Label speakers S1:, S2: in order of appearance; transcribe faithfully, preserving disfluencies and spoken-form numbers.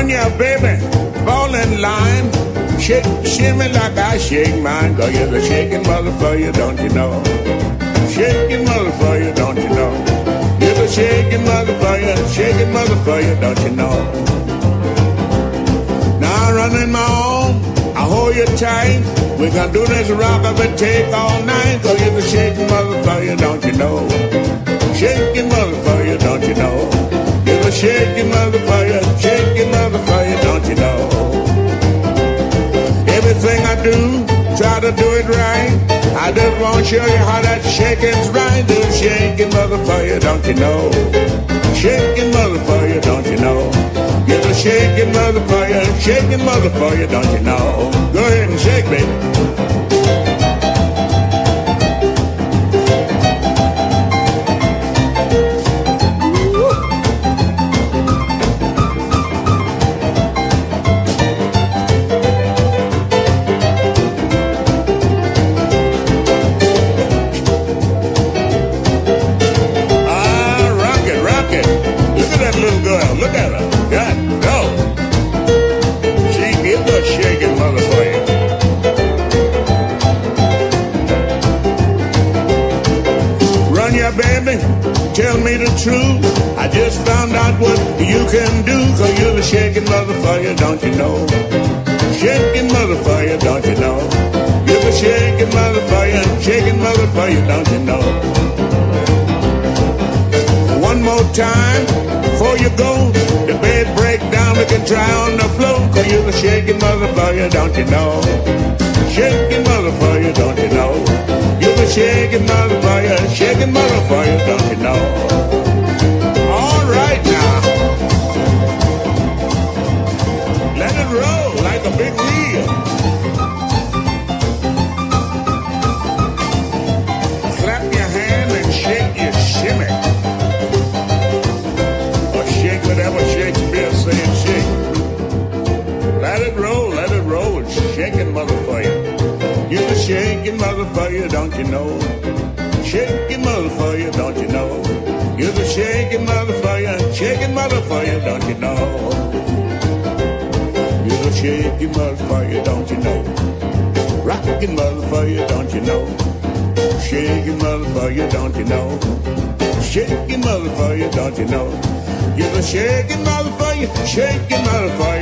S1: Run your baby, fall in line. Shake, shimmy like I shake mine. Cause you're the shaking motherfucker, don't you know? Shaking motherfucker, don't you know? You're the shaking motherfucker, shaking motherfucker, don't you know? Now running my own, I hold you tight. We're gonna do this rock up and take all night. Cause you're the shaking motherfucker, don't you know? Shaking motherfucker, don't you know? You're the shaking motherfucker, shaking motherfucker, don't you know? Everything I do, try to do it right. I just want to show you how that shaking's right. Do shaking motherfucker, don't you know? Shaking motherfucker, don't you know? You're the shaking motherfucker, shaking motherfucker, don't you know? Go ahead and shake, baby. Tell me the truth, I just found out what you can do. Cause you're the shaking motherfucker, don't you know? Shaking motherfucker, don't you know? You're the shaking motherfucker, shaking motherfucker, don't you know? One more time, before you go, the bed break down, we can try on the floor. Cause you're the shaking motherfucker, don't you know? Shaking motherfucker, don't you know? You're the shaking motherfucker, shaking motherfucker, don't you know? All right now. Let it roll like a big wheel. Clap your hand and shake your shimmy. Or shake whatever Shakespeare said shake. Let it roll, let it roll, shaking motherfucker. You're the shaking motherfucker, don't you know? Shaking motherfucker, don't you know? You're the shaking motherfucker, shaking motherfucker, don't you know? You're the shaking motherfucker, don't you know? Rocking motherfucker, don't you know? Shaking motherfucker, don't you know? Shaking motherfucker, don't you know? You're the shaking motherfucker, shaking motherfucker.